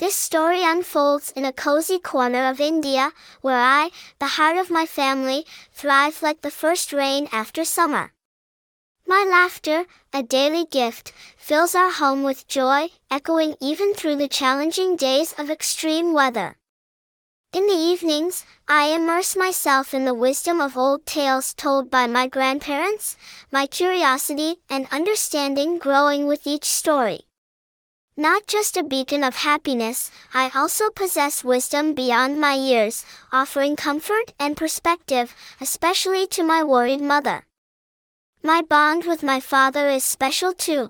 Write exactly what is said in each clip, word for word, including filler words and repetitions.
This story unfolds in a cozy corner of India, where I, the heart of my family, thrive like the first rain after summer. My laughter, a daily gift, fills our home with joy, echoing even through the challenging days of extreme weather. In the evenings, I immerse myself in the wisdom of old tales told by my grandparents, my curiosity and understanding growing with each story. Not just a beacon of happiness, I also possess wisdom beyond my years, offering comfort and perspective, especially to my worried mother. My bond with my father is special too.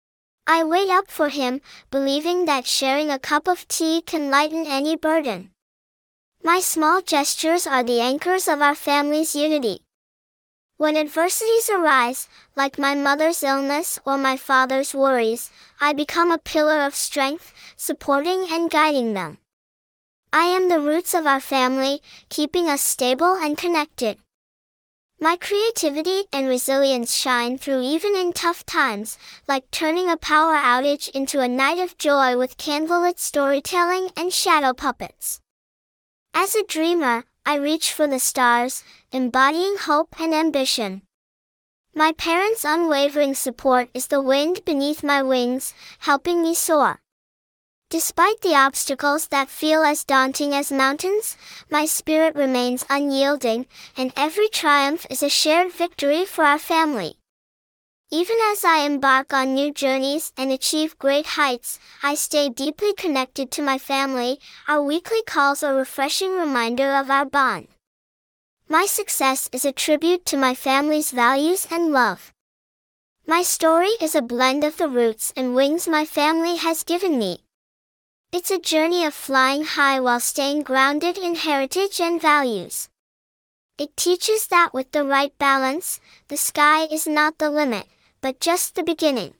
I wait up for him, believing that sharing a cup of tea can lighten any burden. My small gestures are the anchors of our family's unity. When adversities arise, like my mother's illness or my father's worries, I become a pillar of strength, supporting and guiding them. I am the roots of our family, keeping us stable and connected. My creativity and resilience shine through even in tough times, like turning a power outage into a night of joy with candlelit storytelling and shadow puppets. As a dreamer, I reach for the stars, embodying hope and ambition. My parents' unwavering support is the wind beneath my wings, helping me soar. Despite the obstacles that feel as daunting as mountains, my spirit remains unyielding, and every triumph is a shared victory for our family. Even as I embark on new journeys and achieve great heights, I stay deeply connected to my family. Our weekly calls are a refreshing reminder of our bond. My success is a tribute to my family's values and love. My story is a blend of the roots and wings my family has given me. It's a journey of flying high while staying grounded in heritage and values. It teaches that with the right balance, the sky is not the limit, but just the beginning.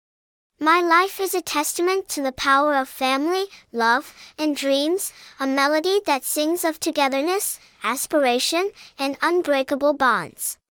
My life is a testament to the power of family, love, and dreams, a melody that sings of togetherness, aspiration, and unbreakable bonds.